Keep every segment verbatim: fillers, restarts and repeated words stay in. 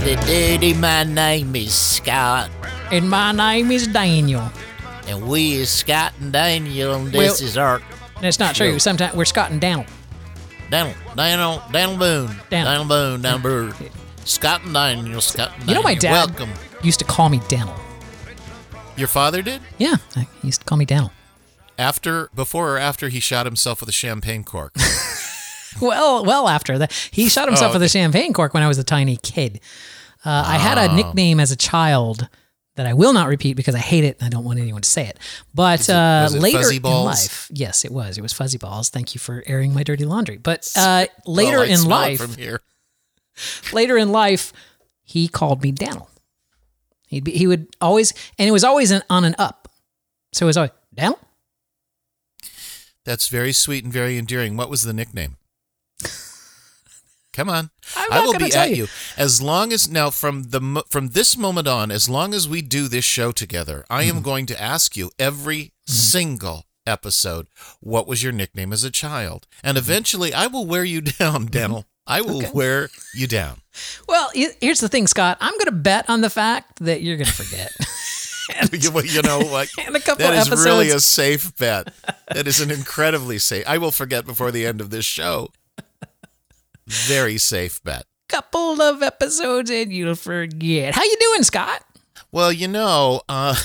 Howdy-doody, my name is Scott. And my name is Daniel. And we is Scott and Daniel, and this Well, is our... That's not true. Yo. Sometimes we're Scott and Daniel. Daniel, Daniel, Daniel Boone. Daniel. Daniel Boone, Daniel Boone. Scott and Daniel, Scott and You know, my Daniel. dad Welcome. used to call me Daniel. Your father did? Yeah, he used to call me Daniel. After, before or after he shot himself with a champagne cork? Well, well, after that, he shot himself Oh, with a champagne cork when I was a tiny kid. Uh, I had a Oh. nickname as a child that I will not repeat because I hate it and I don't want anyone to say it. But Is it- uh, was it later Fuzzy in Balls? life, yes, it was. It was Fuzzy Balls. Thank you for airing my dirty laundry. But uh, later Well, I in smell it life, from here. later in life, he called me Daniel. He'd be, he would always, and it was always an, on an up. So it was always Daniel. That's very sweet and very endearing. What was the nickname? Come on. I'm I not will gonna be tell at you. you. As long as now from the mo- from this moment on, as long as we do this show together, I Mm-hmm. am going to ask you every single episode, what was your nickname as a child? And eventually I will wear you down, Daniel. I will Mm-hmm. Okay. wear you down. Well, he- here's the thing, Scott. I'm going to bet on the fact that you're going to forget. you, well, you know what? And a couple That is episodes. really a safe bet. That is an incredibly safe. I will forget before the end of this show. Very safe bet. couple of episodes and you'll forget. How you doing, Scott? Well, you know, uh,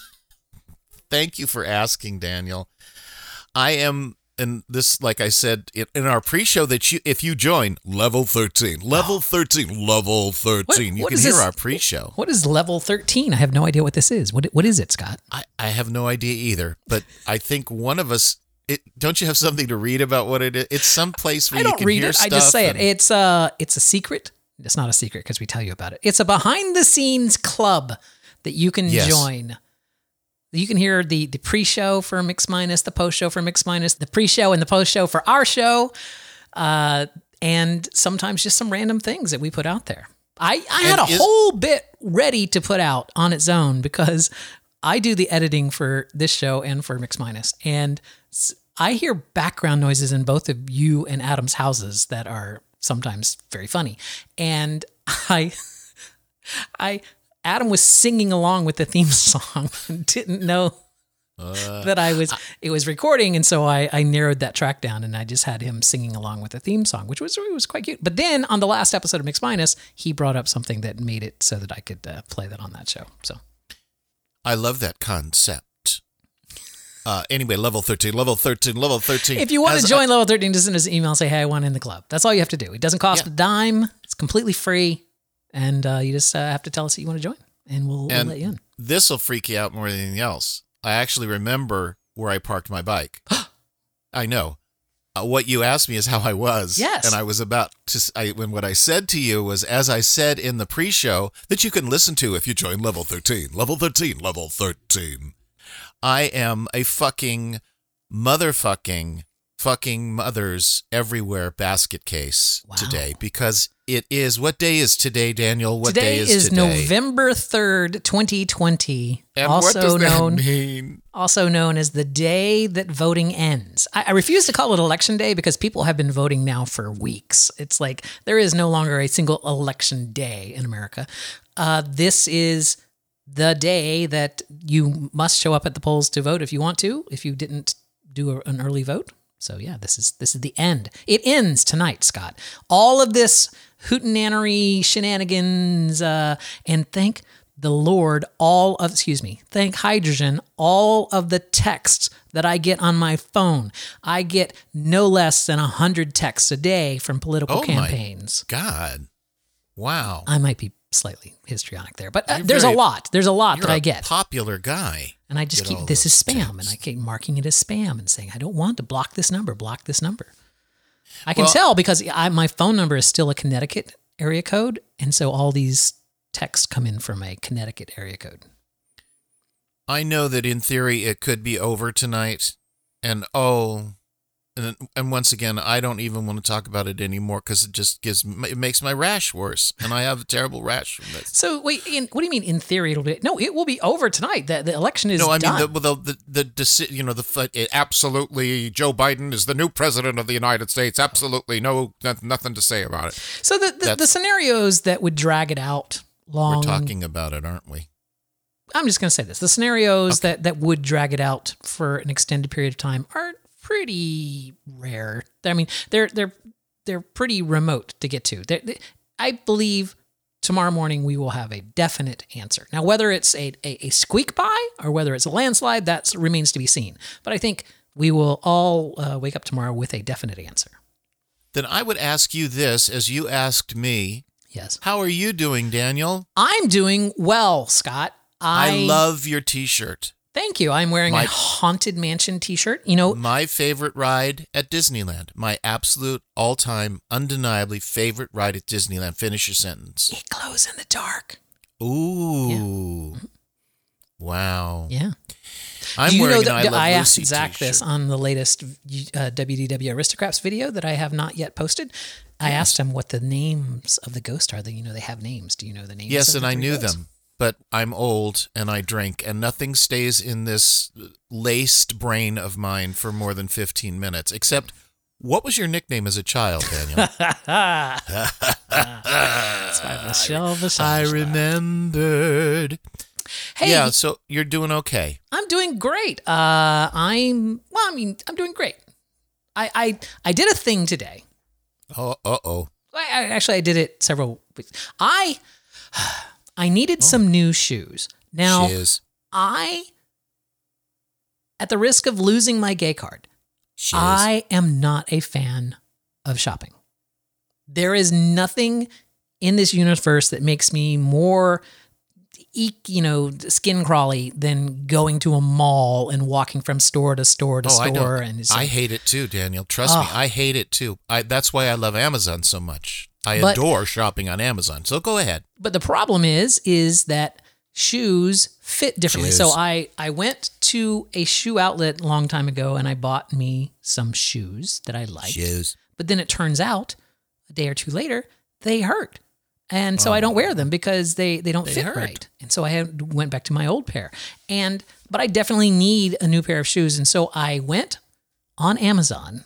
thank you for asking, Daniel. I am, and this, like I said in, in our pre-show, that you, if you join level thirteen, level thirteen, level thirteen, you what can is hear this? our pre-show. What is level thirteen? I have no idea what this is. What What is it, Scott? I, I have no idea either, but I think one of us. It, don't you have something to read about what it is? It's some place where I you don't can read hear it. stuff. I just say it. and- It's uh, it's a secret. It's not a secret because we tell you about it. It's a behind the scenes club that you can Yes. join. You can hear the the pre-show for Mix Minus, the post-show for Mix Minus, the pre-show and the post-show for our show, uh, and sometimes just some random things that we put out there. I, I had And a is- whole bit ready to put out on its own because I do the editing for this show and for Mix Minus, and s- I hear background noises in both of you and Adam's houses that are sometimes very funny. And I, I, Adam was singing along with the theme song and didn't know Uh, that I was, it was recording. And so I, I narrowed that track down and I just had him singing along with the theme song, which was, it was quite cute. But then on the last episode of Mix Minus, he brought up something that made it so that I could uh, play that on that show. So I love that concept. Uh, anyway, level thirteen, level thirteen, level thirteen. if you want As to join Level thirteen, just send us an email and say, hey, I want in the club. That's all you have to do. It doesn't cost Yeah. a dime. It's completely free. And uh, you just uh, have to tell us that you want to join and we'll, we'll And let you in. this will freak you out more than anything else. I actually remember where I parked my bike. I know. Uh, what you asked me is how I was. Yes. And I was about to, s- I, when what I said to you was, as I said in the pre-show, that you can listen to if you join level thirteen, level thirteen, level thirteen. I am a fucking motherfucking fucking mothers everywhere basket case Wow. today because it is, what day is today, Daniel? What Today day is, is today? November third, twenty twenty. And also what does that known mean? also known as the day that voting ends. I, I refuse to call it election day because people have been voting now for weeks. It's like there is no longer a single election day in America. Uh, this is the day that you must show up at the polls to vote if you want to, if you didn't do a, an early vote. So yeah, this is this is the end. It ends tonight, Scott. All of this hootenannery shenanigans, uh, and thank the Lord, all of, excuse me, thank hydrogen, all of the texts that I get on my phone. I get no less than one hundred texts a day from political Oh my campaigns. God. Wow. I might be slightly histrionic there, but uh, You're there's very- a lot. There's a lot You're that I a get. popular guy. And I just Get keep, all this is those spam. And I texts. keep marking it as spam and saying, I don't want to block this number, block this number. I can Well- tell because I, my phone number is still a Connecticut area code. And so all these texts come in from a Connecticut area code. I know that in theory it could be over tonight. And oh, And, and once again, I don't even want to talk about it anymore because it just gives it makes my rash worse, and I have a terrible rash from this. So wait, in, what do you mean? In theory, it'll be no. It will be over tonight. The, the election is no. I done. mean the the the, the, deci- you know the it, absolutely Joe Biden is the new president of the United States. Absolutely no nothing to say about it. So the the, the scenarios that would drag it out long. We're talking about it, aren't we? I'm just going to say this: the scenarios Okay. that that would drag it out for an extended period of time are pretty rare. I mean, they're they're they're pretty remote to get to. They're, they, I believe tomorrow morning we will have a definite answer. Now, whether it's a, a, a squeak by or whether it's a landslide, that remains to be seen. But I think we will all uh, wake up tomorrow with a definite answer. Then I would ask you this, as you asked me. Yes. How are you doing, Daniel? I'm doing well, Scott. I, I love your T-shirt. Thank you. I'm wearing My- a Haunted Mansion T-shirt. You know, My favorite ride at Disneyland. My absolute all-time, undeniably favorite ride at Disneyland. Finish your sentence. it glows in the dark. Ooh. Wow. Yeah. I'm Do you wearing know an that I Love I asked Lucy Zach t-shirt. this on the latest uh, W D W Aristocrats video that I have not yet posted. I asked him what the names of the ghosts are. That you know they have names. Do you know the names? Yes, of and the I three knew ghosts? them. But I'm old and I drink, and nothing stays in this laced brain of mine for more than fifteen minutes. Except, what was your nickname as a child, Daniel? That's why Michelle Visage I laughed. remembered. Hey, Yeah, so you're doing okay. I'm doing great. Uh, I'm well. I mean, I'm doing great. I I, I did a thing today. Oh, uh-oh. I, I actually I did it several weeks. I I needed some new shoes. Now Shiz. I, at the risk of losing my gay card, Shiz. I am not a fan of shopping. There is nothing in this universe that makes me more, eek, you know, skin crawly than going to a mall and walking from store to store to Oh, I store. know. And it's I like, hate it too, Daniel. Trust me, Oh. I hate it too. I, that's why I love Amazon so much. I But- adore shopping on Amazon. So go ahead. but the problem is, is that shoes fit differently. Shoes. So I, I went to a shoe outlet a long time ago and I bought me some shoes that I liked. Shoes. But then it turns out a day or two later, they hurt. And so I don't wear them because they, they don't They fit hurt. right. And so I had, went back to my old pair. And but I definitely need a new pair of shoes. And so I went on Amazon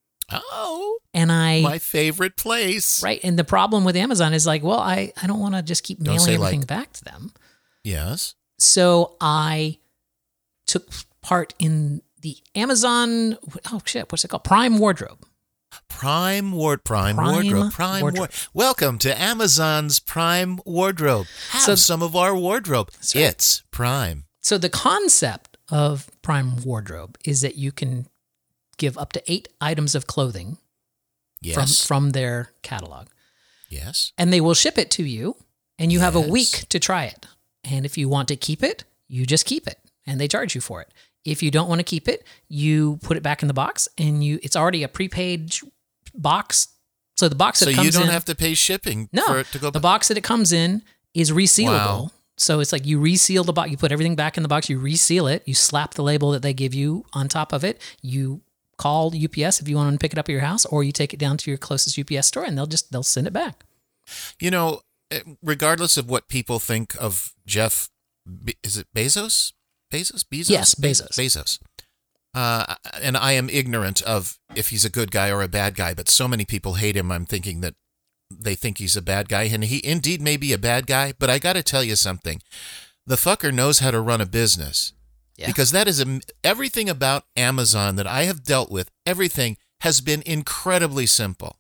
Oh, and I my favorite place. right. And the problem with Amazon is like, well, I, I don't want to just keep Don't mailing say everything like. back to them. Yes. So I took part in the Amazon, oh shit, what's it called? Prime Wardrobe. Prime Ward Prime, Prime Wardrobe. Prime Wardrobe. Wardrobe. Welcome to Amazon's Prime Wardrobe. Have So- some of our wardrobe. That's right. It's Prime. So the concept of Prime Wardrobe is that you can give up to eight items of clothing Yes. from, from their catalog. yes. And they will ship it to you, and you have a Yes. week to try it. And if you want to keep it, you just keep it, and they charge you for it. If you don't want to keep it, you put it back in the box, and you it's already a prepaid sh- box. So the box that So it comes you don't in, have to pay shipping no, for it to go the back. box that it comes in is resealable. Wow. So it's like you reseal the box, you put everything back in the box, you reseal it, you slap the label that they give you on top of it, you call U P S if you want to pick it up at your house, or you take it down to your closest U P S store and they'll just they'll send it back. You know, eh, regardless of what people think of Jeff, Be- is it Bezos? Bezos? Bezos? Yes, Be- Bezos. Bezos. Uh, and I am ignorant of if he's a good guy or a bad guy, but so many people hate him. I'm thinking that they think he's a bad guy, and he indeed may be a bad guy. But I got to tell you something: the fucker knows how to run a business. Yeah. Because that is a, everything about Amazon that I have dealt with. Everything has been incredibly simple.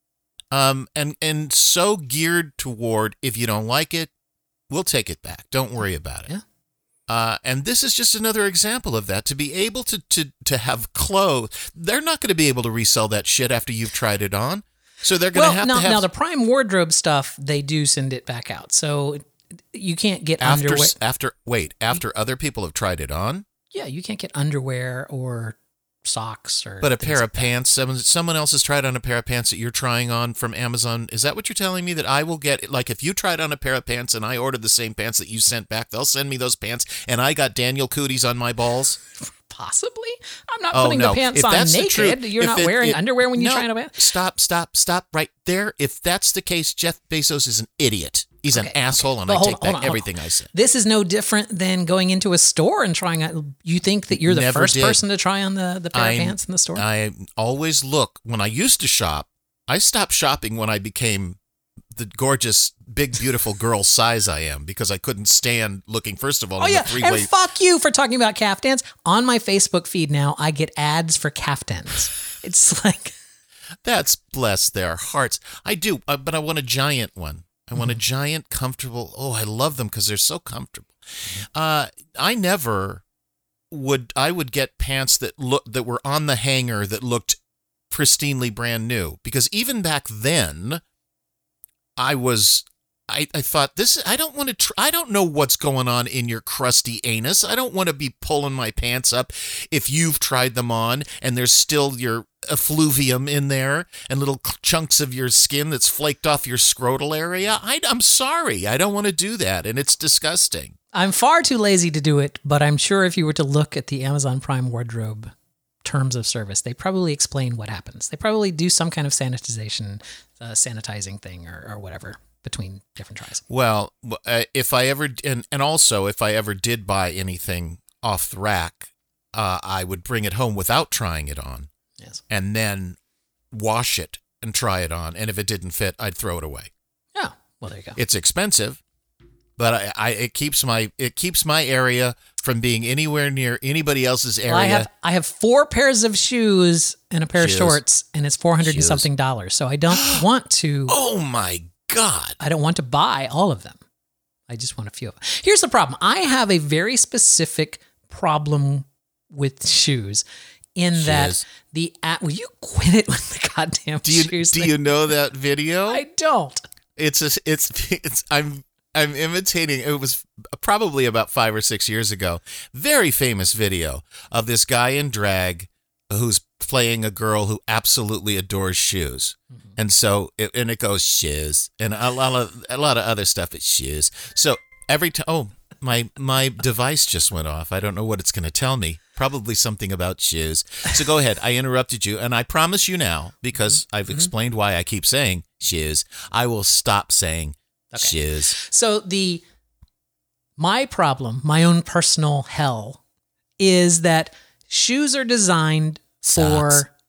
Um, and, and so geared toward, if you don't like it, we'll take it back. Don't worry about it. Yeah. Uh, and this is just another example of that. To be able to, to, to have clothes, they're not going to be able to resell that shit after you've tried it on. So they're going to Well, have now, to have now the Prime Wardrobe stuff, they do send it back out. So you can't get after, underwear. after, wait, after other people have tried it on, Yeah, you can't get underwear or socks or. but a things pair like of pants, someone, someone else has tried on a pair of pants that you're trying on from Amazon. Is that what you're telling me, that I will get, like if you tried on a pair of pants and I ordered the same pants that you sent back, they'll send me those pants and I got Daniel Cooties on my balls? that. Possibly. I'm not Oh, putting no. the pants If on that's the naked. truth- You're if not it- wearing it- underwear when you're no, trying to bath. Stop, stop, stop right there. If that's the case, Jeff Bezos is an idiot. He's an Okay, asshole, and But I hold take on, back hold on, hold everything on. I said. This is no different than going into a store and trying out. You think that you're the Never first did. person to try on the, the pair I'm- of pants in the store? I always look, when I used to shop, I stopped shopping when I became the gorgeous, big, beautiful girl size I am because I couldn't stand looking, first of all, Oh in yeah, the three-way. and fuck you for talking about caftans. On my Facebook feed now, I get ads for caftans. It's like, That's bless their hearts. I do, uh, but I want a giant one. I want a giant, comfortable. Oh, I love them because they're so comfortable. Uh, I never would. I would get pants that look that were on the hanger that looked pristinely brand new because even back then, I was. I, I thought this. I don't want to. Tr- I don't know what's going on in your crusty anus. I don't want to be pulling my pants up if you've tried them on and there's still your effluvium in there and little chunks of your skin that's flaked off your scrotal area. I, I'm sorry. I don't want to do that, and it's disgusting. I'm far too lazy to do it, but I'm sure if you were to look at the Amazon Prime wardrobe terms of service, they probably explain what happens. They probably do some kind of sanitization, uh, sanitizing thing or, or whatever between different tries. Well, uh, if I ever and and also if I ever did buy anything off the rack, uh, I would bring it home without trying it on. Yes. And then wash it and try it on. And if it didn't fit, I'd throw it away. Oh, well, there you go. It's expensive, but I, I it keeps my it keeps my area from being anywhere near anybody else's area. Well, I have I have four pairs of shoes and a pair Shoes. of shorts, and it's four hundred and Shoes. something dollars. So I don't want to. Oh my God! I don't want to buy all of them. I just want a few of them. Here's the problem. I have a very specific problem with shoes. In that Shoes. the at will you quit it with the goddamn Do you shoes do thing? you know that video? I don't. It's a, it's it's I'm I'm imitating. It was probably about five or six years ago. Very famous video of this guy in drag who's playing a girl who absolutely adores shoes, mm-hmm. and so it, and it goes shoes and a lot of a lot of other stuff. It's shoes. So every time, oh my my device just went off. I don't know what it's going to tell me. Probably something about shoes. So go ahead. I interrupted you, and I promise you now, because I've mm-hmm. explained why I keep saying shoes, I will stop saying Okay. shoes. So the my problem, my own personal hell, is that shoes are designed Socks. for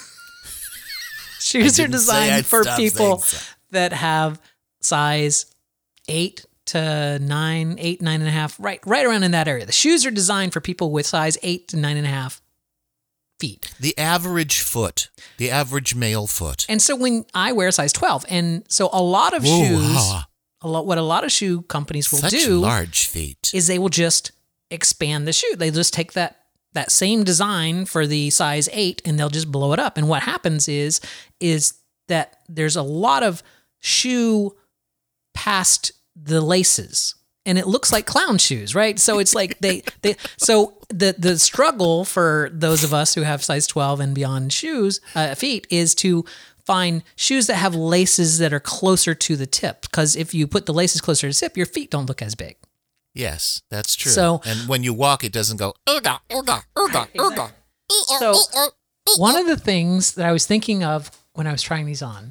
shoes I are didn't say I'd designed for stop people saying so. that have size eight to nine, eight, nine and a half, right, right around in that area. The shoes are designed for people with size eight to nine and a half feet. The average foot, the average male foot. And so when I wear size twelve, and so a lot of Whoa, shoes, wow. a lot, what a lot of shoe companies will Such do large feet. is they will just expand the shoe. They just take that that same design for the size eight and they'll just blow it up. And what happens is is that there's a lot of shoe past the laces. And it looks like clown shoes, right? So it's like they they so the the struggle for those of us who have size twelve and beyond shoes uh, feet is to find shoes that have laces that are closer to the tip. Because if you put the laces closer to the tip, your feet don't look as big. Yes, that's true. So- and when you walk, it doesn't go, "Urga, urga, urga, urga." So one of the things that I was thinking of when I was trying these on.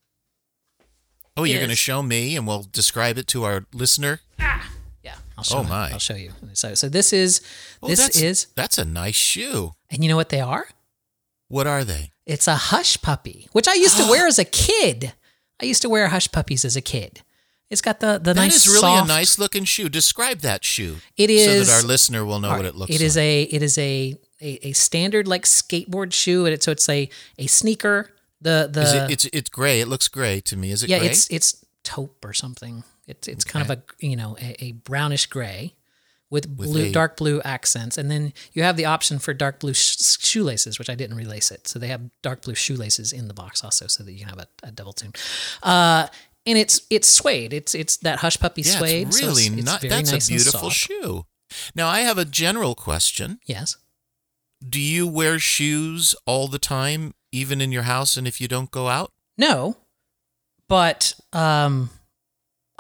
Oh, you're Yes. going to show me and we'll describe it to our listener? Yeah, I'll show Oh, you. my. I'll show you. So so this is Oh, this that's, is That's a nice shoe. and you know what they are? What are they? It's a hush puppy, which I used to wear as a kid. I used to wear hush puppies as a kid. It's got the the That nice is really soft, a nice looking shoe. Describe that shoe. It So is that our listener will know what it looks It like. is a it is a, a a standard like skateboard shoe, and it, so it's a a sneaker. The the Is it, it's it's gray. It looks gray to me. Is it yeah, gray? it's it's taupe or something. It's it's kind of a you know a, a brownish gray with blue a- dark blue accents, and then you have the option for dark blue sh- shoelaces, which I didn't relace it. So they have dark blue shoelaces in the box also, so that you can have a, a double tune. Uh, and it's it's suede. It's it's that hush puppy yeah, suede. it's so really it's, it's not. very That's nice a and beautiful soft. shoe. Now, I have a general question. Yes. Do you wear shoes all the time, even in your house, and if you don't go out? No, but um,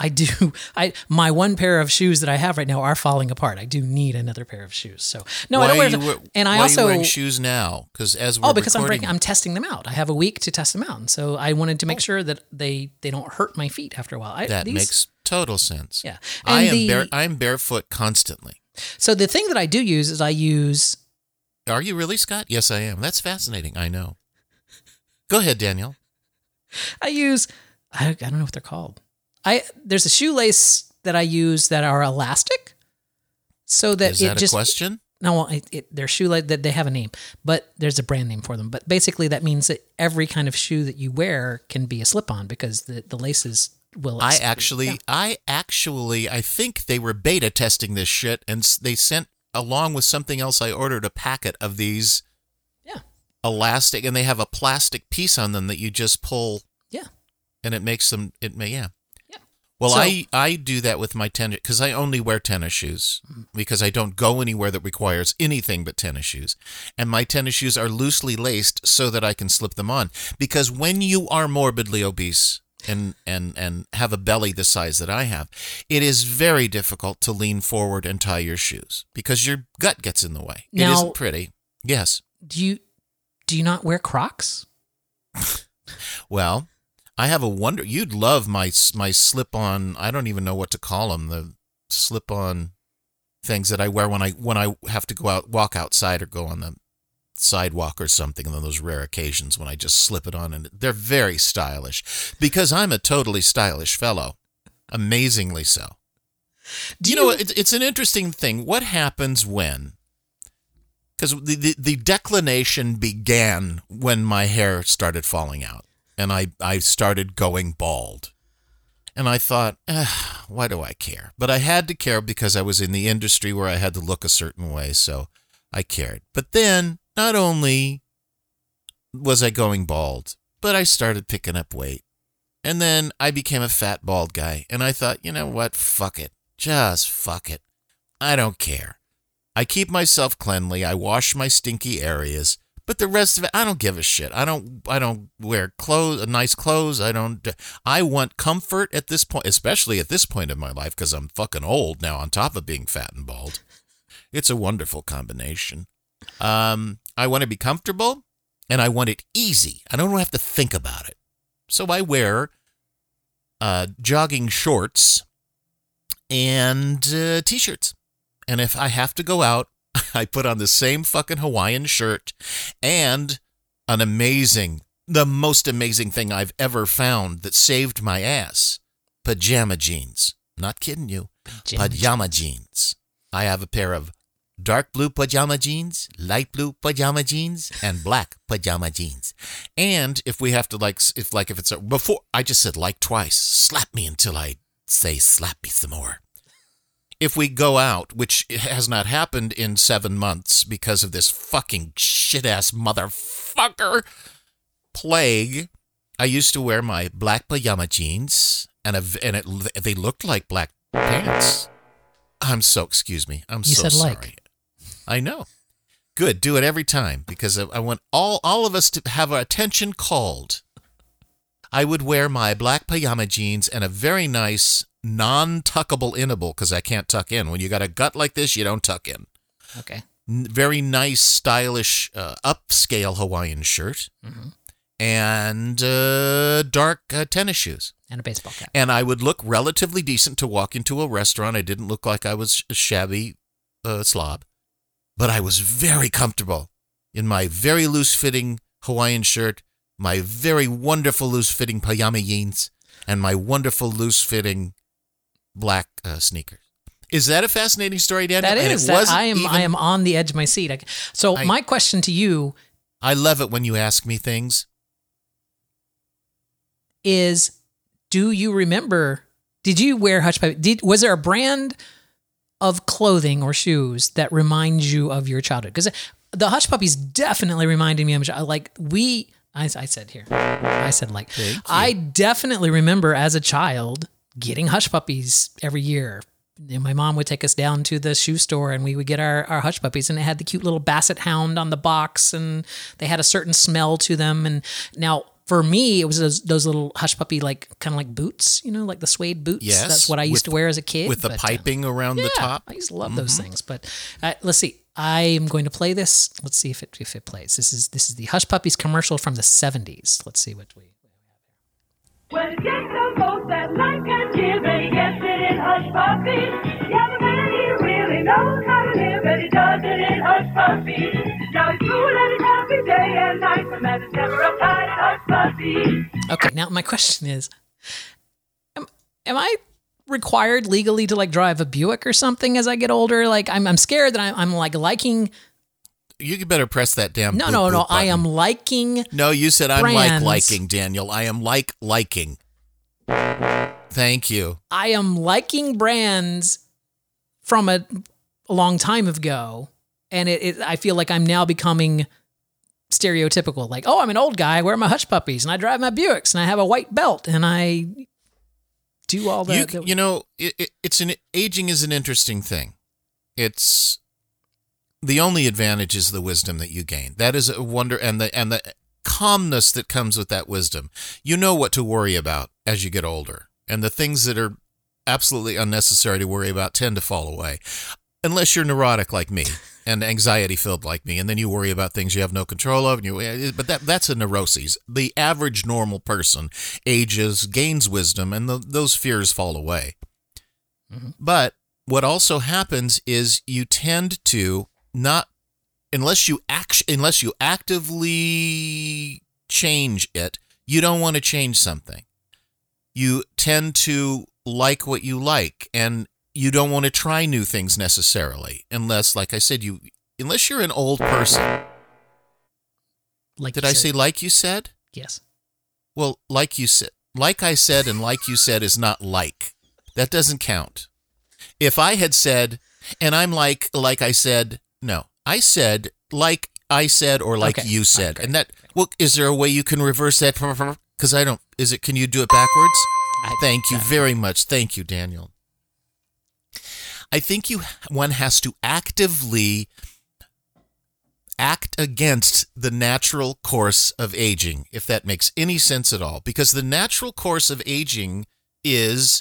I do. I my one pair of shoes that I have right now are falling apart. I do need another pair of shoes. So no, why I don't wear. Are you, them. And I why also are you wearing shoes now? Because as we're oh, because recording, I'm breaking. I'm testing them out. I have a week to test them out, and so I wanted to make Oh. sure that they they don't hurt my feet after a while. I, that these, makes total sense. yeah. I And am the, bare, I'm barefoot constantly. So the thing that I do use is I use. Are you really, Scott? Yes, I am. That's fascinating. I know. Go ahead, Daniel. I use. I, I don't know what they're called. I there's a shoelace that I use that are elastic, so that Is it that a just question? no, well, it, it, they're shoelace that they have a name, but there's a brand name for them. But basically, that means that every kind of shoe that you wear can be a slip-on because the, the laces will. I ex- actually, yeah. I actually, I think they were beta testing this shit, and s- they sent along with something else I ordered a packet of these. Yeah. Elastic, and they have a plastic piece on them that you just pull. Yeah. And it makes them. It may yeah. Yeah. Well, So- I I do that with my tennis because I only wear tennis shoes because I don't go anywhere that requires anything but tennis shoes, and my tennis shoes are loosely laced so that I can slip them on. Because when you are morbidly obese and and and have a belly the size that I have, it is very difficult to lean forward and tie your shoes because your gut gets in the way. Now- it isn't pretty. Yes. Do you do you not wear Crocs? Well, I have a wonder. You'd love my my slip-on. I don't even know what to call them. The slip-on things that I wear when I when I have to go out, walk outside, or go on the sidewalk or something. On those rare occasions when I just slip it on, and they're very stylish because I'm a totally stylish fellow, amazingly so. Do you know, it, it's an interesting thing. What happens when? Because the, the the declination began when my hair started falling out. And I, I started going bald. And I thought, eh, why do I care? But I had to care because I was in the industry where I had to look a certain way, so I cared. But then, not only was I going bald, but I started picking up weight. And then I became a fat, bald guy. And I thought, you know what? Fuck it. Just fuck it. I don't care. I keep myself cleanly. I wash my stinky areas. But the rest of it, I don't give a shit. I don't. I don't wear clothes, nice clothes. I don't. I want comfort at this point, especially at this point in my life, because I'm fucking old now. On top of being fat and bald, it's a wonderful combination. Um, I want to be comfortable, and I want it easy. I don't have to think about it. So I wear uh, jogging shorts and uh, t-shirts, and if I have to go out, I put on the same fucking Hawaiian shirt and an amazing, the most amazing thing I've ever found that saved my ass. Pajama jeans. Not kidding you. Pajama, Pajama jeans. I have a pair of dark blue pajama jeans, light blue pajama jeans, and black pajama jeans. And if we have to like, if like if it's a, before, I just said like twice. Slap me until I say slap me some more. If we go out, which has not happened in seven months because of this fucking shit-ass motherfucker plague, I used to wear my black pajama jeans, and a, and it, they looked like black pants. I'm so, excuse me, I'm You so said sorry. like. I know. Good, do it every time, because I want all, all of us to have our attention called. I would wear my black pajama jeans and a very nice non-tuckable innable, because I can't tuck in. When you got a gut like this, you don't tuck in. Okay. N- Very nice, stylish, uh, upscale Hawaiian shirt, Mm-hmm. and uh, dark uh, tennis shoes. And a baseball cap. And I would look relatively decent to walk into a restaurant. I didn't look like I was a shabby uh, slob, but I was very comfortable in my very loose-fitting Hawaiian shirt, my very wonderful loose-fitting pajama jeans, and my wonderful loose-fitting black uh, sneakers. Is that a fascinating story, Daniel? That And is. it That wasn't I am. even- I am on the edge of my seat. I, so I- my question to you I love it when you ask me things. is: do you remember? Did you wear Hush Puppy? Did was there a brand of clothing or shoes that reminds you of your childhood? Because the Hush Puppies definitely reminded me of my- like we. I, I said here. I said like. Thank you. I definitely remember as a child getting Hush Puppies every year. And my mom would take us down to the shoe store and we would get our, our Hush Puppies, and it had the cute little basset hound on the box, and they had a certain smell to them. And now for me, it was those, those little hush puppy, like kind of like boots, you know, like the suede boots. Yes, That's what I used with- to wear as a kid. with the but, uh, piping around the yeah, top. I used to love those things. But uh, let's see. I am going to play this. Let's see if it if it plays. This is this is the Hush Puppies commercial from the seventies. Let's see what we. When it gets the most that life can give, and he gets it in Hush Puppies. Yeah, the man, he really knows how to live, and he does it in Hush Puppies. Now he's cool and he's happy day and night, the man is never uptight in Hush Puppies. Okay, now my question is, am, am I required legally to like drive a Buick or something as I get older? Like I'm I'm scared that I'm, I'm like liking. You better press that damn. No, boop, no, no. boop I button. am liking. No, you said I'm like brands. liking, Daniel. I am like liking. Thank you. I am liking brands from a, a long time ago, and it, it. I feel like I'm now becoming stereotypical. Like, oh, I'm an old guy. I wear my Hush Puppies, and I drive my Buicks, and I have a white belt, and I do all You, that. you know, it, it, it's an aging is an interesting thing. It's the only advantage is the wisdom that you gain. That is a wonder, and the and the calmness that comes with that wisdom. You know what to worry about as you get older, and the things that are absolutely unnecessary to worry about tend to fall away, unless you're neurotic like me and anxiety filled like me, and then you worry about things you have no control of. And you, but that that's a neuroses. The average normal person ages, gains wisdom, and the, those fears fall away. Mm-hmm. But what also happens is you tend to not, unless you act, unless you actively change it, you don't want to change something. You tend to like what you like, and you don't want to try new things necessarily, unless, like I said, you unless you're an old person. like Did you I said. say like you said? Yes. Well, like you said, like I said, and like you said is not like. That doesn't count. If I had said, and I'm like, like I said, no, I said, like I said, or like Okay. you All said. right, And that, well, is there a way you can reverse that? Because I don't, is it, can you do it backwards? I- Thank you very much. Thank you, Daniel. I think you, one has to actively act against the natural course of aging, if that makes any sense at all. Because the natural course of aging is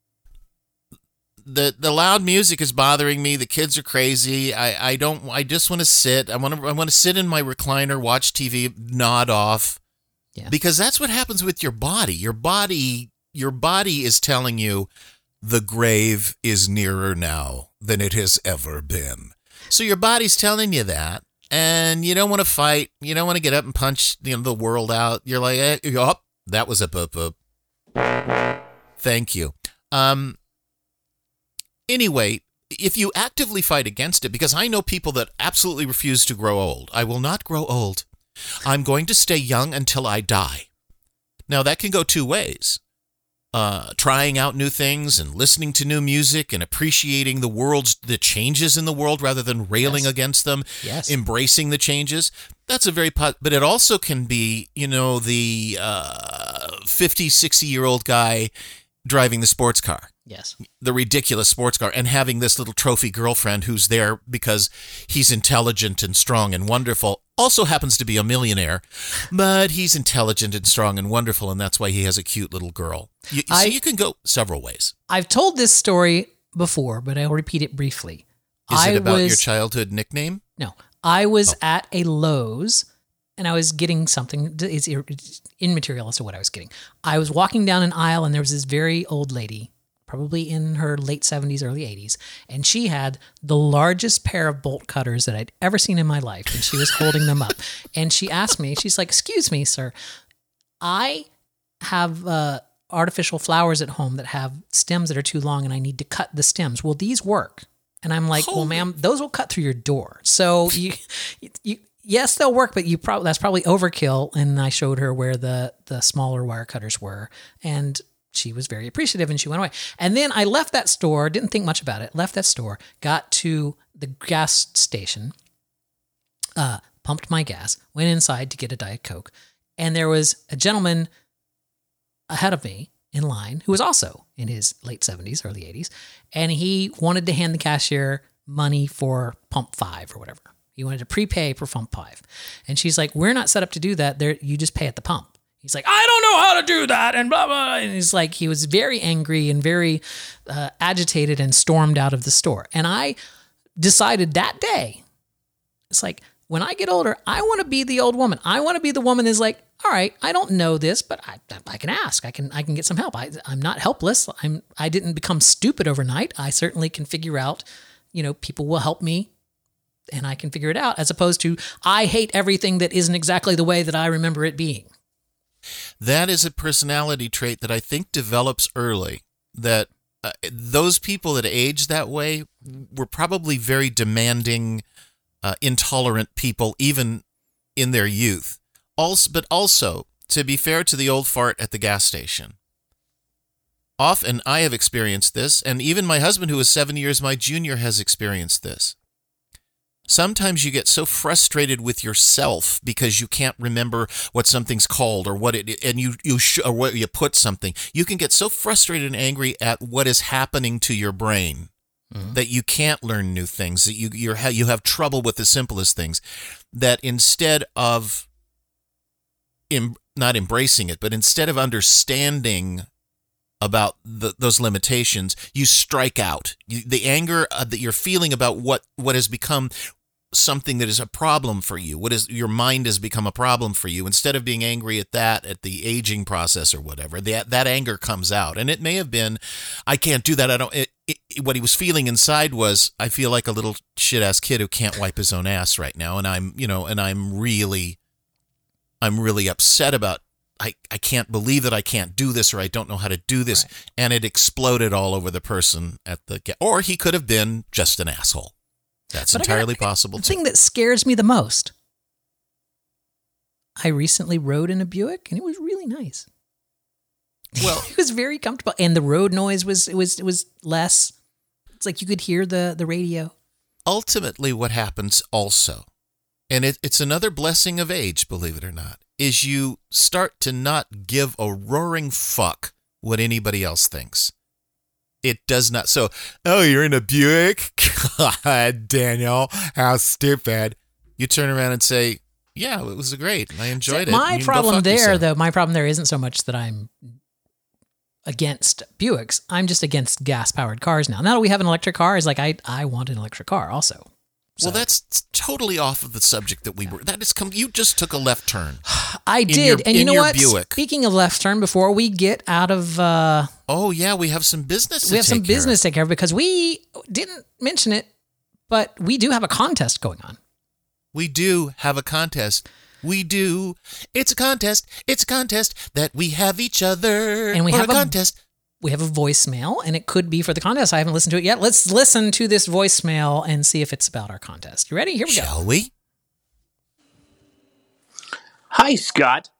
the the loud music is bothering me. The kids are crazy. I, I don't. I just want to sit. I want to. I want to sit in my recliner, watch T V, nod off. Yeah. Because that's what happens with your body. Your body. Your body is telling you the grave is nearer now than it has ever been. So your body's telling you that, and you don't want to fight. You don't want to get up and punch you know, the world out. You're like, eh, oh, that was a poop poop. Thank you. Um. Anyway, if you actively fight against it, because I know people that absolutely refuse to grow old. I will not grow old. I'm going to stay young until I die. Now, that can go two ways. Uh, trying out new things and listening to new music and appreciating the world's, the changes in the world rather than railing Yes. against them, Yes. embracing the changes. That's a very, pot, but it also can be, you know, the uh, fifty, sixty-year-old guy driving the sports car. Yes. The ridiculous sports car, and having this little trophy girlfriend who's there because he's intelligent and strong and wonderful. Also happens to be a millionaire, but he's intelligent and strong and wonderful, and that's why he has a cute little girl. You, I- so you can go several ways. I've told this story before, but I'll repeat it briefly. Is I it about was, your childhood nickname? No, I was Oh. at a Lowe's and I was getting something. It's ir- it's immaterial as to what I was getting. I was walking down an aisle and there was this very old lady, probably in her late seventies, early eighties, and she had the largest pair of bolt cutters that I'd ever seen in my life, and she was holding them up. And she asked me, she's like, "Excuse me, sir, I have uh, artificial flowers at home that have stems that are too long, and I need to cut the stems. Will these work?" And I'm like, "Well, Holy- ma'am, those will cut through your door. So you, you, yes, they'll work, but you probably that's probably overkill." And I showed her where the the smaller wire cutters were, and she was very appreciative, and she went away. And then I left that store, didn't think much about it. Left that store, got to the gas station, uh, pumped my gas, went inside to get a Diet Coke, and there was a gentleman ahead of me in line who was also in his late seventies, early eighties, and he wanted to hand the cashier money for pump five or whatever. He wanted to prepay for pump five. And she's like, "We're not set up to do that. There, you just pay at the pump. He's like, I don't know how to do that, and blah, blah. And he's like, he was very angry and very uh, agitated and stormed out of the store. And I decided that day, it's like, when I get older, I want to be the old woman. I want to be the woman that's like, all right, I don't know this, but I, I can ask. I can I can get some help. I, I'm not helpless. I'm I didn't become stupid overnight. I certainly can figure out, you know, people will help me and I can figure it out, as opposed to I hate everything that isn't exactly the way that I remember it being. That is a personality trait that I think develops early, that uh, those people that age that way were probably very demanding, uh, intolerant people, even in their youth. Also, but also, to be fair to the old fart at the gas station, often I have experienced this, and even my husband, who is seven years my junior, has experienced this. Sometimes you get so frustrated with yourself because you can't remember what something's called or what it, and you you sh- or what you put something. You can get so frustrated and angry at what is happening to your brain mm-hmm. that you can't learn new things. That you you you have trouble with the simplest things. That instead of em- not embracing it, but instead of understanding about the, those limitations, you strike out. You, the anger uh, that you're feeling about what what has become something that is a problem for you, what is your mind has become a problem for you, instead of being angry at that, at the aging process or whatever, that that anger comes out. And it may have been, I can't do that. I don't. It, it, what he was feeling inside was, I feel like a little shit ass kid who can't wipe his own ass right now, and I'm, you know, and I'm really, I'm really upset about. I, I can't believe that I can't do this, or I don't know how to do this. Right. And it exploded all over the person at the, or he could have been just an asshole. That's but entirely gotta, possible the too. The thing that scares me the most, I recently rode in a Buick and it was really nice. Well, it was very comfortable, and the road noise was, it was, it was less. It's like you could hear the, the radio. Ultimately, what happens also, and it, it's another blessing of age, believe it or not, is you start to not give a roaring fuck what anybody else thinks. It does not. So, oh, you're in a Buick? God, Daniel, how stupid. You turn around and say, yeah, it was great. I enjoyed so it. My you problem there, yourself. though, my problem there isn't so much that I'm against Buicks. I'm just against gas-powered cars now. Now that we have an electric car, it's like I, I want an electric car also. So. Well, that's totally off of the subject that we were. That is, you just took a left turn. I did, your, and you know what? Buick. Speaking of left turn, before we get out of, uh, oh yeah, we have some business. To we have take some business care to take care of, because we didn't mention it, but we do have a contest going on. We do have a contest. We do. It's a contest. It's a contest that we have each other. And we or have a a contest. We have a voicemail, and it could be for the contest. I haven't listened to it yet. Let's listen to this voicemail and see if it's about our contest. You ready? Here we Shall go. Shall we? Hi, Scott.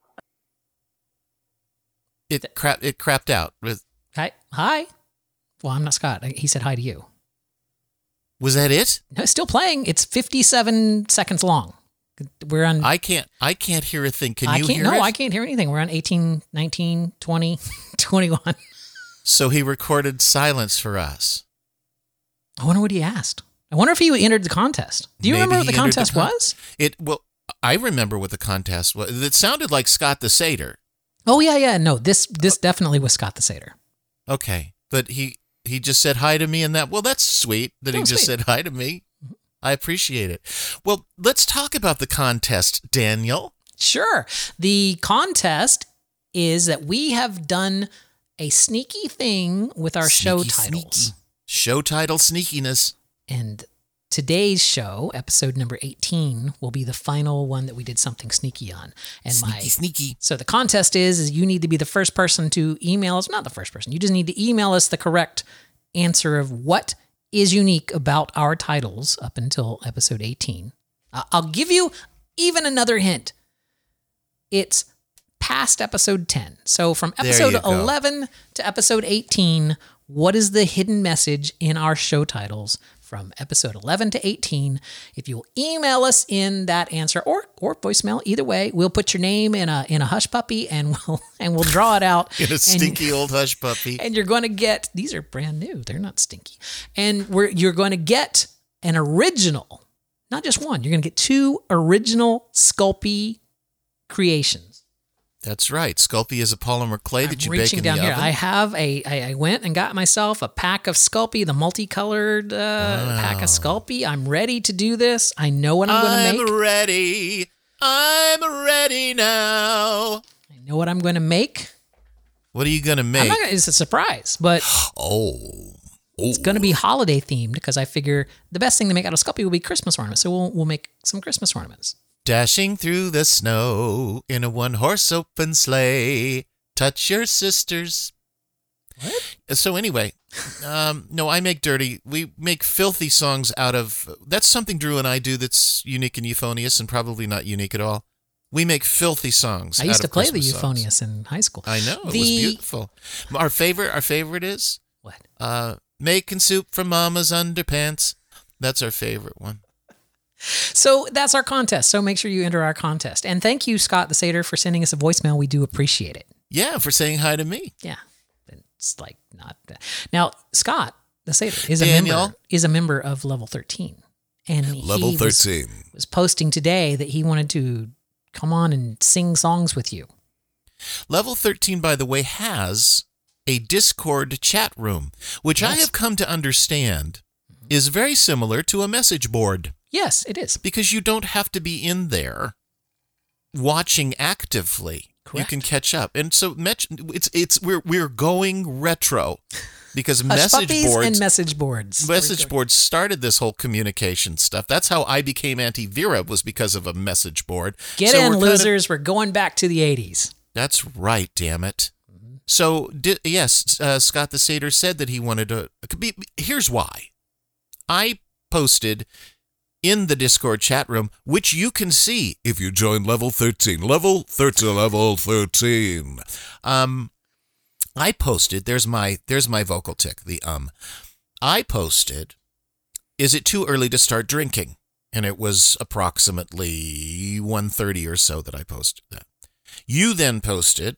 It crap. It crapped out. Was, hi. Hi. Well, I'm not Scott. He said hi to you. Was that it? No, it's still playing. It's fifty-seven seconds long. We're on. I can't. I can't hear a thing. Can I you can't, hear no, it? No, I can't hear anything. We're on eighteen, nineteen, twenty, twenty-one. So he recorded silence for us. I wonder what he asked. I wonder if he entered the contest. Do you Maybe remember what the contest the con- was? It well, I remember what the contest was. It sounded like Scott the Satyr. Oh yeah, yeah. No, this this oh. definitely was Scott the Satyr. Okay, but he he just said hi to me, and that well, that's sweet that oh, he just sweet. said hi to me. I appreciate it. Well, let's talk about the contest, Daniel. Sure. The contest is that we have done a sneaky thing with our sneaky, show titles. Sneaky. Show title sneakiness. And today's show, episode number eighteen, will be the final one that we did something sneaky on. And sneaky, my, sneaky. So the contest is, is you need to be the first person to email us. Not the first person. You just need to email us the correct answer of what is unique about our titles up until episode eighteen. Uh, I'll give you even another hint. It's past episode ten. So from episode eleven to episode eighteen, what is the hidden message in our show titles from episode eleven to eighteen? If you'll email us in that answer or or voicemail, either way, we'll put your name in a in a hush puppy and we'll and we'll draw it out. In a stinky and, old hush puppy. And you're going to get, these are brand new. They're not stinky. And we're you're going to get an original, not just one. You're going to get two original Sculpey creations. That's right. Sculpey is a polymer clay that I'm you bake reaching in down the here. oven. I have a. I, I went and got myself a pack of Sculpey, the multicolored uh, pack of Sculpey. I'm ready to do this. I know what I'm going to make. I'm ready. I'm ready now. I know what I'm going to make. What are you going to I'm make? not gonna, it's a surprise, but oh. it's going to be holiday themed because I figure the best thing to make out of Sculpey will be Christmas ornaments. So we'll we'll make some Christmas ornaments. Dashing through the snow in a one-horse open sleigh. Touch your sisters. What? So anyway, um, no, I make dirty. We make filthy songs out of... That's something Drew and I do that's unique and euphonious and probably not unique at all. We make filthy songs I used out to of play Christmas the songs. euphonious in high school. I know. It The- was beautiful. Our favorite, our favorite is... What? Uh, making soup from Mama's underpants. That's our favorite one. So that's our contest. So make sure you enter our contest. And thank you, Scott the Satyr, for sending us a voicemail. We do appreciate it. Yeah, for saying hi to me. Yeah. It's like not now, Scott the Satyr is a Daniel? member is a member of Level thirteen. And Level he was, thirteen. was posting today that he wanted to come on and sing songs with you. Level thirteen, by the way, has a Discord chat room, which I Yes. have come to understand is very similar to a message board Yes, it is. because you don't have to be in there watching actively. Correct. You can catch up. And so met- it's it's we're we're going retro because Hush message puppies boards and message boards. Message boards started this whole communication stuff. That's how I became Anti-Vera, was because of a message board. Get So in, we're kind of- losers. We're going back to the eighties. That's right, damn it. So, di- yes, uh, Scott the Satyr said that he wanted to... Be, here's why. I posted in the Discord chat room, which you can see if you join Level thirteen. Level thirteen, Level thirteen. Um, I posted, there's my, there's my vocal tick, the um. I posted, is it too early to start drinking? And it was approximately one thirty or so that I posted that. You then posted,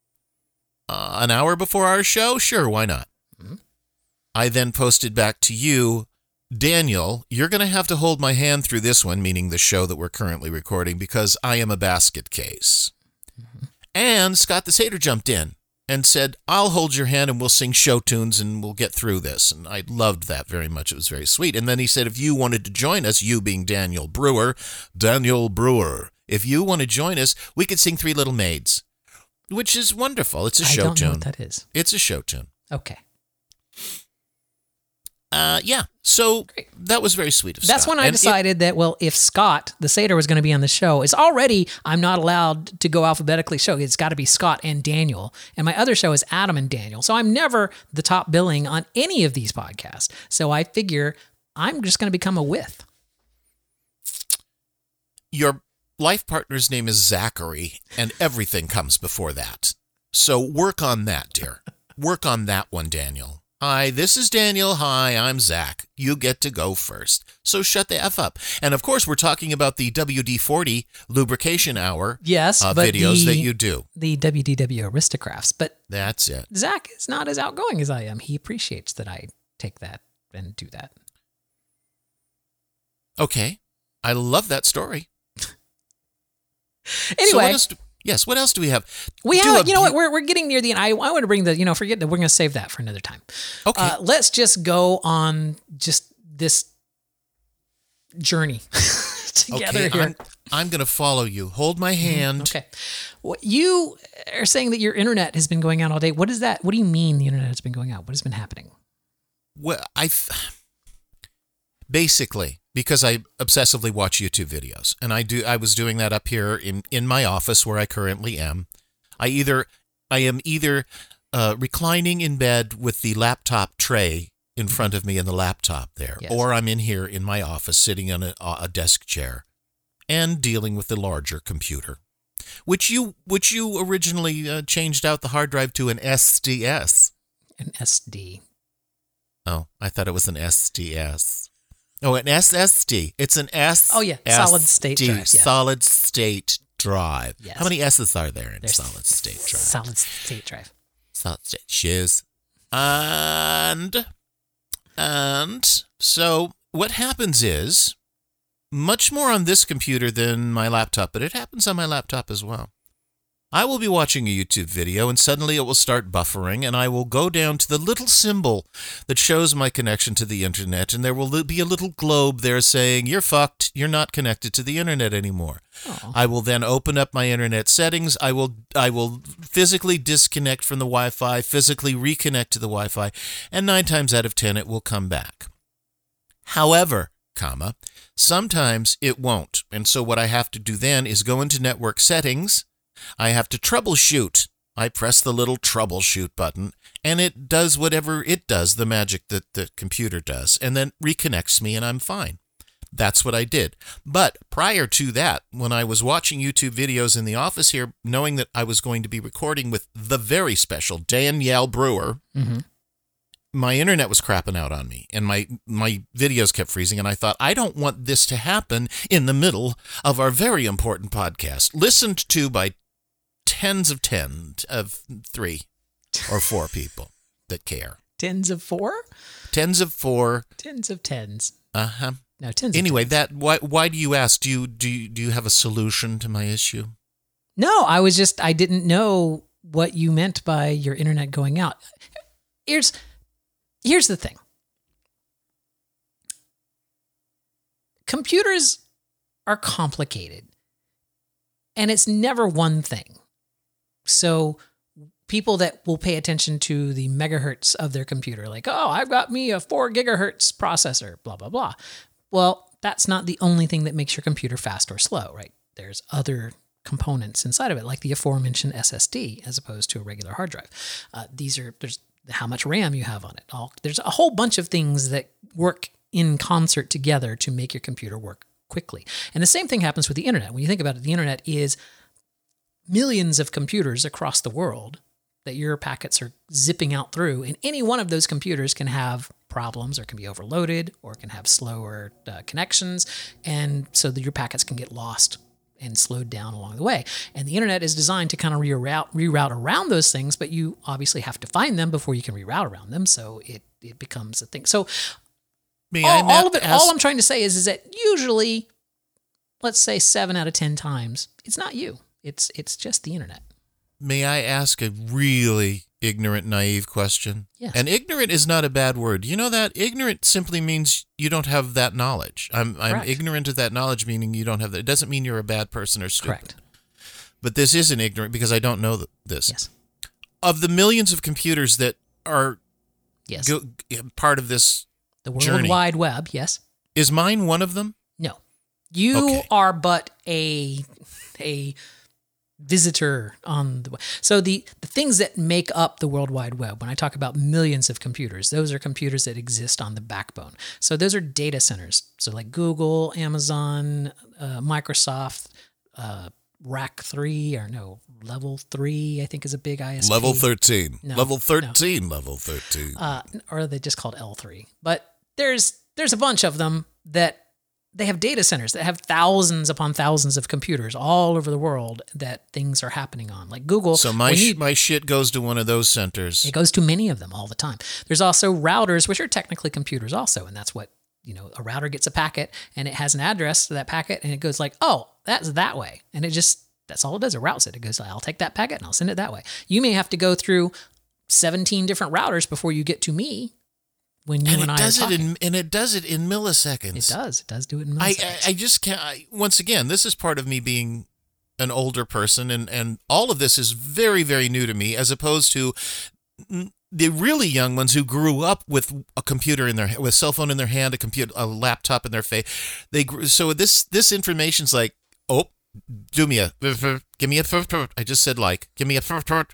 uh, an hour before our show? Sure, why not? Mm-hmm. I then posted back to you, Daniel, you're going to have to hold my hand through this one, meaning the show that we're currently recording, because I am a basket case. Mm-hmm. And Scott the Satyr jumped in and said, I'll hold your hand and we'll sing show tunes and we'll get through this. And I loved that very much. It was very sweet. And then he said, if you wanted to join us, you being Daniel Brewer, Daniel Brewer, if you want to join us, we could sing Three Little Maids, which is wonderful. It's a I show don't tune. know what that is. It's a show tune. Okay. Uh, yeah. So Great. that was very sweet of That's Scott. when I And it- decided that, well, if Scott the Satyr was going to be on the show, it's already, I'm not allowed to go alphabetically show. It's got to be Scott and Daniel. And my other show is Adam and Daniel. So I'm never the top billing on any of these podcasts. So I figure I'm just going to become a with. your life partner's name is Zachary, and everything comes before that. So work on that, dear. Work on that one, Daniel. Hi, this is Daniel. Hi, I'm Zach. You get to go first. So shut the F up. And of course, we're talking about the W D forty lubrication hour Yes, uh, but videos the, that you do. The W D W Aristocrats. But That's it. Zach is not as outgoing as I am. He appreciates that I take that and do that. Okay. I love that story. Anyway. So what else do, yes, what else do we have? We Do have, a you know what, bu- we're, we're getting near the end. I, I want to bring the, you know, forget that we're going to save that for another time. Okay. Uh, let's just go on just this journey together okay, here. I'm, I'm going to follow you. Hold my hand. Okay. What you are saying that your internet has been going out all day. What is that? What do you mean the internet has been going out? What has been happening? Well, I th- basically, because I obsessively watch YouTube videos, and I do. I was doing that up here in, in my office where I currently am. I either I am either uh, reclining in bed with the laptop tray in front of me and the laptop there, Yes. or I'm in here in my office sitting on a, a desk chair and dealing with the larger computer, which you which you originally uh, changed out the hard drive to an S D S. An S D. Oh, I thought it was an S D S. Oh, an S S D. It's an S. Oh, yeah. Solid state drive, yeah. Solid state drive. Yes. How many S's are there in There's solid state drive? Solid state drive. Solid state shoes. And, and so what happens is, much more on this computer than my laptop, but it happens on my laptop as well. I will be watching a YouTube video and suddenly it will start buffering and I will go down to the little symbol that shows my connection to the internet and there will be a little globe there saying, you're fucked, you're not connected to the internet anymore. Oh. I will then open up my internet settings. I will I will physically disconnect from the Wi-Fi, physically reconnect to the Wi-Fi, and nine times out of ten it will come back. However, comma, sometimes it won't. And so what I have to do then is go into network settings. I have to troubleshoot. I press the little troubleshoot button, and it does whatever it does, the magic that the computer does, and then reconnects me, and I'm fine. That's what I did. But prior to that, when I was watching YouTube videos in the office here, knowing that I was going to be recording with the very special Danielle Brewer, mm-hmm. my internet was crapping out on me, and my, my videos kept freezing, and I thought, I don't want this to happen in the middle of our very important podcast, listened to by tens of tens of three or four people that care. Tens of four? Tens of four. Tens of tens. Uh-huh. No, tens anyway, of tens. that why why do you ask? Do you do you, do you have a solution to my issue? No, I was just I didn't know what you meant by your internet going out. Here's here's the thing. Computers are complicated. And it's never one thing. So people that will pay attention to the megahertz of their computer, like, oh, I've got me a four gigahertz processor, blah, blah, blah. Well, that's not the only thing that makes your computer fast or slow, right? There's other components inside of it, like the aforementioned S S D, as opposed to a regular hard drive. Uh, these are, there's how much RAM you have on it. All, there's a whole bunch of things that work in concert together to make your computer work quickly. And the same thing happens with the internet. When you think about it, the internet is millions of computers across the world that your packets are zipping out through, and any one of those computers can have problems or can be overloaded or can have slower uh, connections, and so that your packets can get lost and slowed down along the way. And the internet is designed to kind of reroute, reroute around those things, but you obviously have to find them before you can reroute around them, so it, it becomes a thing. So May all, I all of it, ask- all I'm trying to say is, is that usually, let's say seven out of ten times, it's not you. It's it's just the internet. May I ask a really ignorant, naive question? Yes. And ignorant is not a bad word. You know that? Ignorant simply means you don't have that knowledge. I'm I'm Correct. ignorant of that knowledge, meaning you don't have that. It doesn't mean you're a bad person or stupid. Correct. But this isn't ignorant because I don't know th- this. Yes. Of the millions of computers that are Yes. go, part of this The World journey, Wide Web, yes. is mine one of them? No. You Okay. are but a a visitor on the web. So the, the things that make up the World Wide Web, when I talk about millions of computers, those are computers that exist on the backbone. So those are data centers. So like Google, Amazon, uh, Microsoft, uh, Rack three, or no, Level three, I think is a big I S P. Level thirteen. No, level thirteen. Level thirteen. Uh, or are they just called L three? But there's there's a bunch of them that they have data centers that have thousands upon thousands of computers all over the world that things are happening on. Like Google. So my when sh- you- my shit goes to one of those centers. it goes to many of them all the time. There's also routers, which are technically computers also, and that's what, you know, a router gets a packet and it has an address to that packet, and it goes like, oh, that's that way. And it just, that's all it does. It routes it. It goes, I'll take that packet and I'll send it that way. You may have to go through seventeen different routers before you get to me when you and, and it I does are it talking. in and it does it in milliseconds. It does. It does do it in I, milliseconds. I I just can't. I, once again, this is part of me being an older person, and and all of this is very very new to me, as opposed to the really young ones who grew up with a computer in their with a cell phone in their hand, a computer, a laptop in their face. They grew, so this this information's like, oh, do me a give me a I just said like give me a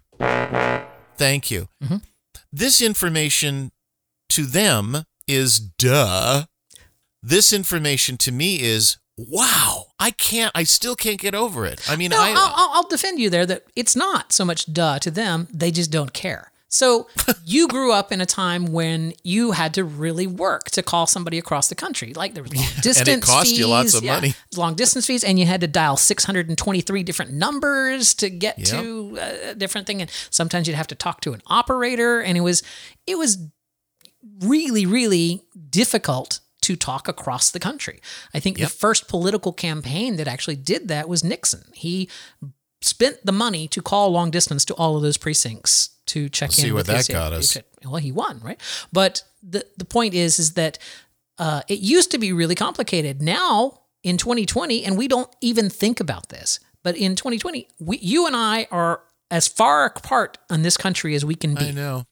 thank you. Mm-hmm. This information to them is duh. This information to me is wow. I can't. I still can't get over it. I mean, no, I. I'll, I'll, I'll defend you there that it's not so much duh to them. They just don't care. So you grew up in a time when you had to really work to call somebody across the country. Like there was long distance and it cost fees. you lots of yeah, money. Long distance fees, and you had to dial six hundred twenty-three different numbers to get Yep. to a different thing. And sometimes you'd have to talk to an operator, and it was it was really, really difficult to talk across the country. I think Yep. the first political campaign that actually did that was Nixon. He spent the money to call long distance to all of those precincts to check We'll in. see with what his- that got us. Well, he won, right? But the the point is, is that uh, it used to be really complicated. Now in twenty twenty, and we don't even think about this, but in twenty twenty, we, you and I are as far apart in this country as we can be. I know.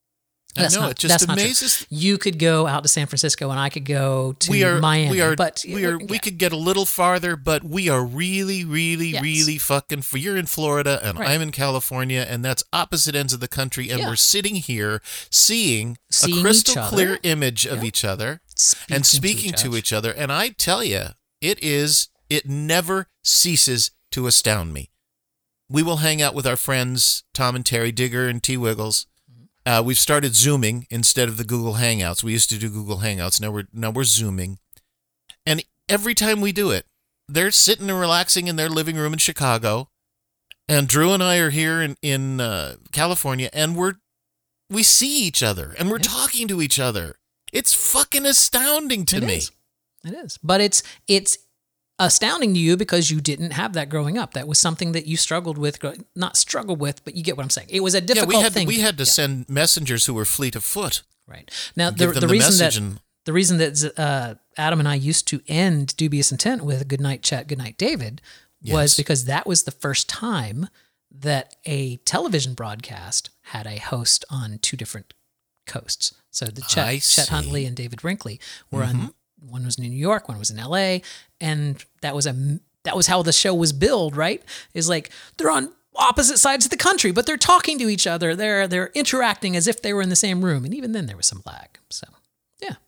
I That's know. not, it just that's not true. amazes. You could go out to San Francisco, and I could go to We are, Miami. we are, but we are, we yeah. could get a little farther, but we are really, really, Yes. really fucking. For you're in Florida and Right. I'm in California, and that's opposite ends of the country, and Yeah. we're sitting here seeing, Seeing a crystal each other. clear image of each other Speaking and speaking to each to other. each other. And I tell you, it is, it never ceases to astound me. We will hang out with our friends Tom and Terry Digger and T Wiggles. Uh, we've started Zooming instead of the Google Hangouts. We used to do Google Hangouts. Now we're now we're Zooming, and every time we do it, they're sitting and relaxing in their living room in Chicago, and Drew and I are here in in uh, California, and we're we see each other and we're Yeah. talking to each other. It's fucking astounding to It me. is. It is. But it's it's astounding to you because you didn't have that growing up. That was something that you struggled with, grow- not struggled with, but you get what I'm saying. It was a Yeah, difficult we had thing. we had to yeah, send messengers who were fleet of foot. right. Now the Give them the the reason that message and the reason that uh, Adam and I used to end Dubious Intent with Good Night Chat, Good Night David was Yes. because that was the first time that a television broadcast had a host on two different coasts. So the Chet, I Chet see. Mm-hmm. Huntley and David Brinkley were on. One was in New York, one was in L A, and that was a that was how the show was billed. Right? Is like they're on opposite sides of the country, but they're talking to each other. They're they're interacting as if they were in the same room, and even then there was some lag. So yeah.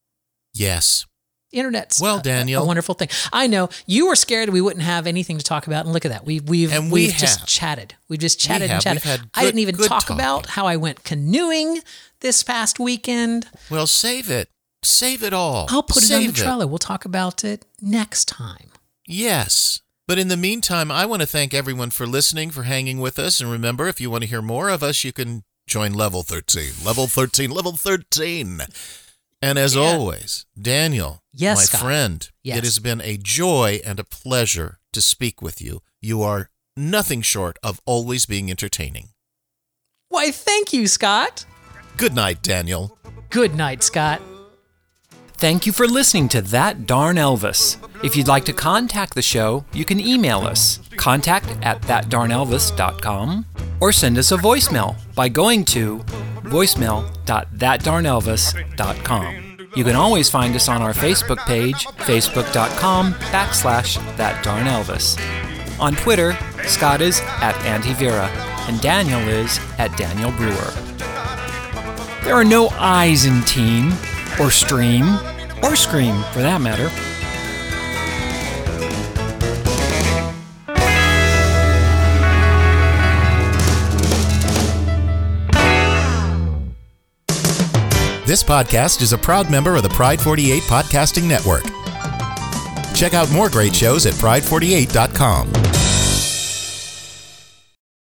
yes. Internet's Well, a- Daniel. a wonderful thing. I know you were scared we wouldn't have anything to talk about, and look at that. We've we've And we we've just have. chatted. We've just chatted have. and chatted. We've had I good- didn't even good talk talking. about how I went canoeing this past weekend. Well, save it. Save it all. I'll put it on the Save trailer. We'll talk about it next time. Yes. But in the meantime, I want to thank everyone for listening, for hanging with us. And remember, if you want to hear more of us, you can join Level thirteen. Level thirteen. Level thirteen. And as Yeah. always, Daniel, Yes, my Scott. friend, Yes. it has been a joy and a pleasure to speak with you. You are nothing short of always being entertaining. Why, thank you, Scott. Good night, Daniel. Good night, Scott. Thank you for listening to That Darn Elvis. If you'd like to contact the show, you can email us, contact at that darn elvis dot com, or send us a voicemail by going to voicemail dot that darn elvis dot com. You can always find us on our Facebook page, facebook.com backslash that darn Elvis. On Twitter, Scott is at Antivera, and Daniel is at Daniel Brewer. There are no I's in teen, or stream, or scream for that matter. This podcast is a proud member of the Pride forty-eight Podcasting Network. Check out more great shows at pride forty-eight dot com.